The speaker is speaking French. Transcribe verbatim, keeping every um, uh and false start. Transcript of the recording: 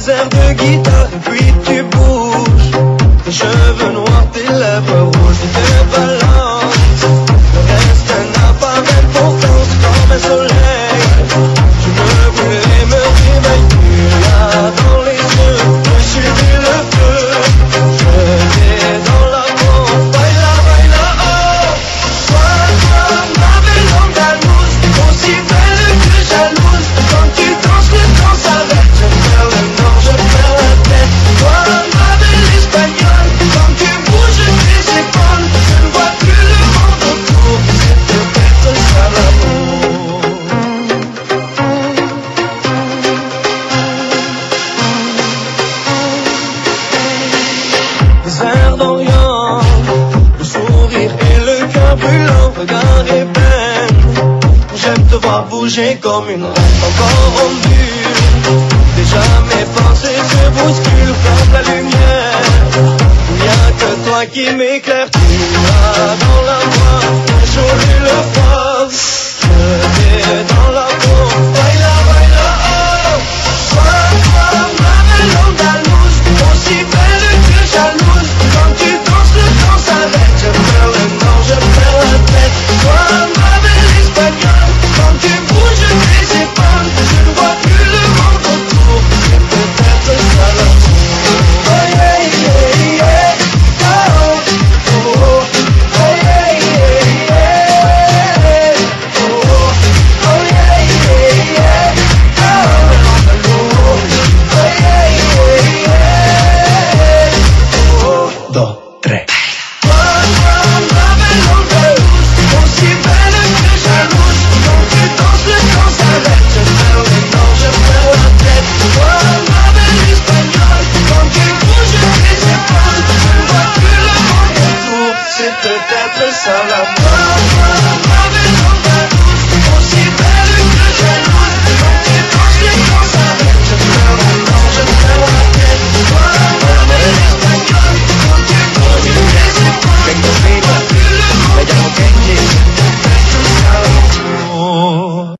des airs de guitare et puis tu bouges. Tes cheveux noirs, tes lèvres rouges et tes balances. Le reste n'a pas d'importance comme un soleil. Je me brûle et me réveille plus là dans les yeux. Je suis le feu, je t'ai dans la peau. Baila, baila, oh. Toi, toi, ma belle andalouse, aussi belle que jalouse. Quand tu danses, le temps s'arrête. Je perds le nord, je perds la tête. Toi, ma belle espagnole, quand tu bouges tes épaules, je ne vois plus le monde autour. C'est peut-être ça l'amour. Les airs d'Orient, le sourire et le cœur brûlant, regard ébène. J'aime te voir bouger comme une reine encore en bulle. Déjà mes pensées se bousculent comme la lumière. Il n'y a que toi qui m'éclaire, tu as dans la voix, joli le